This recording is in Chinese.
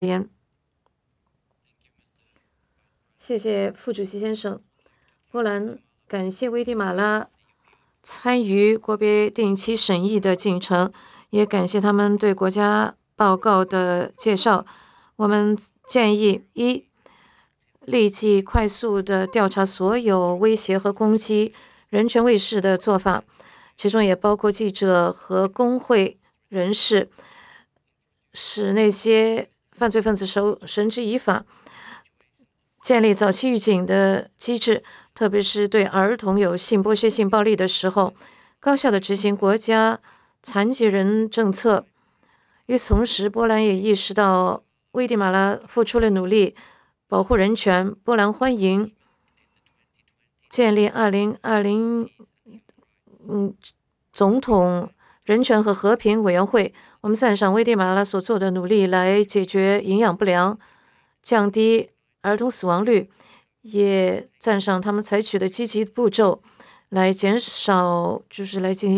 言。谢谢副主席先生。波兰感谢危地马拉参与国别定期审议的进程，也感谢他们对国家报告的介绍。我们建议：一、立即快速地调查所有威胁和攻击人权卫士的做法，其中也包括记者和工会人士，使那些犯罪分子绳之以法，建立早期预警的机制，特别是对儿童有性剥削、性暴力的时候，高效地执行国家残疾人政策。与此同时，波兰也意识到危地马拉付出了努力保护人权。波兰欢迎建立2020总统人权和和平委员会。我们赞赏危地马拉所做的努力来解决营养不良、降低儿童死亡率，也赞赏他们采取的积极步骤来减少，来进行